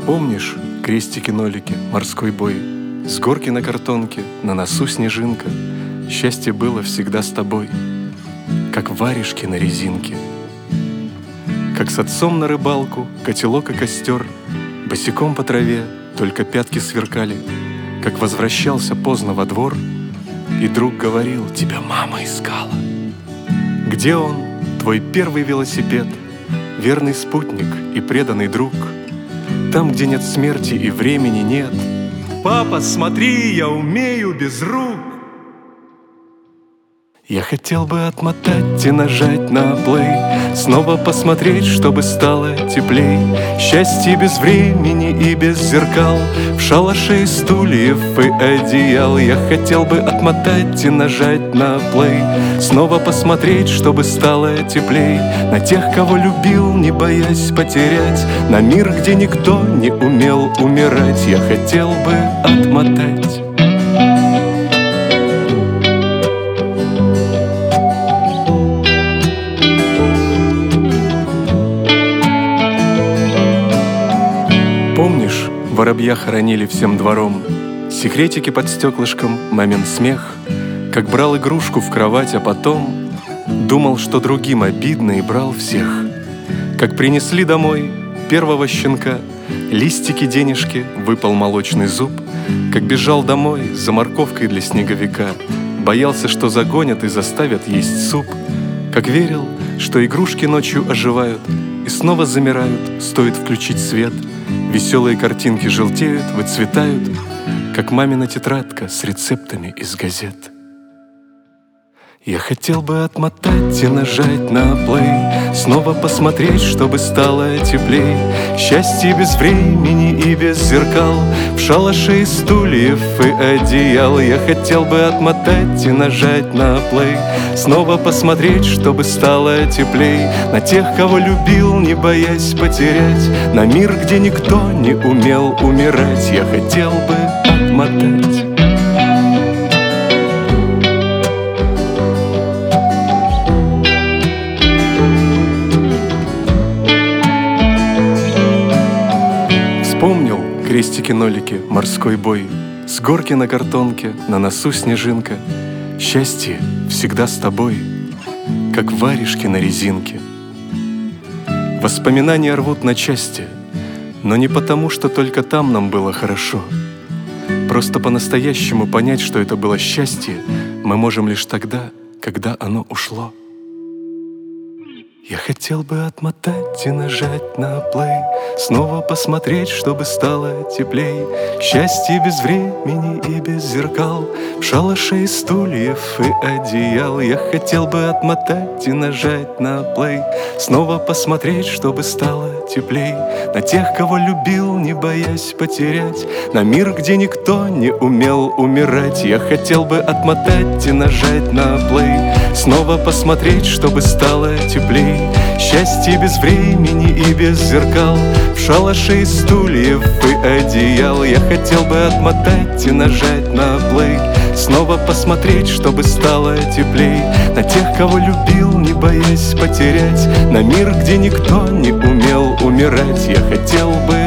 Помнишь крестики-нолики, морской бой? С горки на картонке, на носу снежинка. Счастье было всегда с тобой, как варежки на резинке. Как с отцом на рыбалку, котелок и костер, босиком по траве, только пятки сверкали. Как возвращался поздно во двор, и друг говорил: тебя мама искала. Где он, твой первый велосипед, верный спутник и преданный друг? Там, где нет смерти и времени нет. Папа, смотри, я умею без рук. Я хотел бы отмотать и нажать на плей, снова посмотреть, чтобы стало теплей. Счастье без времени и без зеркал, в шалаше из стульев и одеял. Я хотел бы отмотать и нажать на плей, снова посмотреть, чтобы стало теплей. На тех, кого любил, не боясь потерять, на мир, где никто не умел умирать. Я хотел бы отмотать. Помнишь, воробья хоронили всем двором, секретики под стеклышком, мамин смех, как брал игрушку в кровать, а потом думал, что другим обидно, и брал всех. Как принесли домой первого щенка, листики, денежки, выпал молочный зуб. Как бежал домой за морковкой для снеговика, боялся, что загонят и заставят есть суп. Как верил, что игрушки ночью оживают и снова замирают, стоит включить свет. Веселые картинки желтеют, выцветают, как мамина тетрадка с рецептами из газет. Я хотел бы отмотать и нажать на плей, снова посмотреть, чтобы стало теплей. Счастье без времени и без зеркал, в шалаше из стульев и одеял. Я хотел бы отмотать и нажать на плей, снова посмотреть, чтобы стало теплей. На тех, кого любил, не боясь потерять, на мир, где никто не умел умирать. Я хотел бы отмотать. Помнил крестики-нолики, морской бой, с горки на картонке, на носу снежинка. Счастье всегда с тобой, как варежки на резинке. Воспоминания рвут на части, но не потому, что только там нам было хорошо. Просто по-настоящему понять, что это было счастье, мы можем лишь тогда, когда оно ушло. Я хотел бы отмотать и нажать на плей, снова посмотреть, чтобы стало теплей. Счастье без времени и без зеркал, в шалаше из стульев и одеял. Я хотел бы отмотать и нажать на плей, снова посмотреть, чтобы стало теплей. На тех, кого любил, не боясь потерять, на мир, где никто не умел умирать. Я хотел бы отмотать и нажать на плей, снова посмотреть, чтобы стало теплей. Счастье без времени и без зеркал, в шалаше из стульев и одеял. Я хотел бы отмотать и нажать на плей, снова посмотреть, чтобы стало теплей. На тех, кого любил, не боясь потерять, на мир, где никто не умел умирать. Я хотел бы